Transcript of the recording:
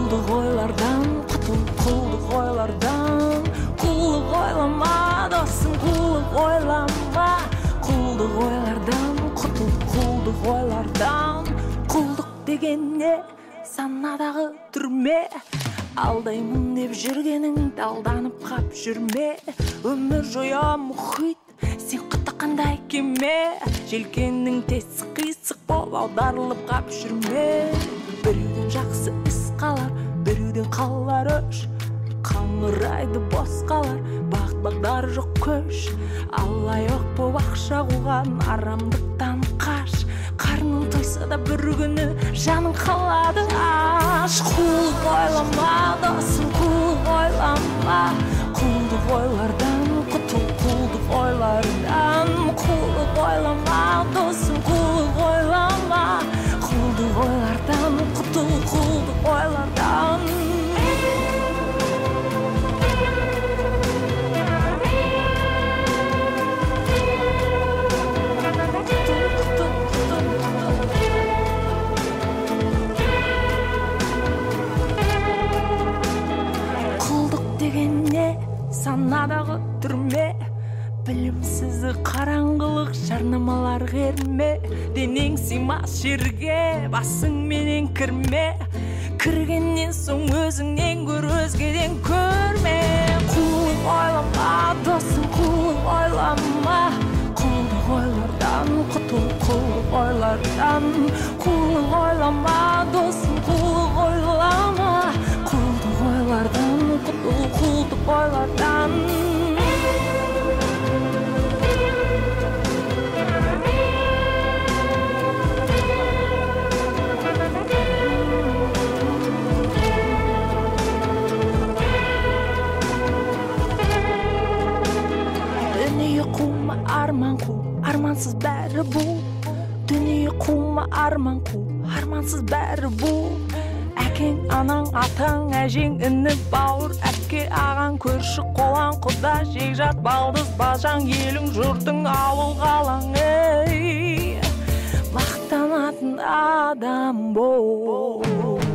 Құлдық ойлардан құтыл, құлдық ойлардан. Құлдық ойлама досым, құлдық ойлама. Құлдық ойлардан құтыл, құлдық ойлардан. Құлдық деген не? Санадағы түрме. Алдаймын деп жүргеніңді алданып қап жүрме. Өмір жоя мұхит, сен құты қандай кеме. Желкенің тесі қисық бол, аударылып қап жүрме. Біреуден жақсы іс қалар, біреуден қалар өш. Қаңырайды бос қалар, бағдар жоқ көш. Алайық боп ақша қуған арамдықтан қаш. Қарның тойса да бір күні жаның қалады аш. Құлдық ойлама досым, құлдық ойлама. Құлдық ойлардан құтыл, құлдық ойлардан. Құлдық ойлама досым, құлдық ойлама. Құлдық ойлардан құтыл, құлдық ойлардан. Санадағы түрме, білімсізі қараңғылық, жарнамалар керме. Денең сыймас жерге, басың менен кірме. Кіргеннен соң өзіңнен көр, өзгеден көрме. Құлдық ойлама досым, құлдық ойлама. Құлдық ойлардан құтыл, құлдық ойлардан. Құлдық ойлама досым, құлдық ойлама. Құлдық ойлардан құтыл, құлдық ойлардан. Дүние қума арман қу, армансыз бәрі бұл. Дүние қума арман қу, армансыз бәрі бұл. Әкең, анаң, атаң, әжең, іні, бауыр, әпке, ағаң, көрші, қолаң, құда, жекжат, балдыз, бажаң, елің, жұртың, ауыл, қалаң, ей, мақтанатын адам бол.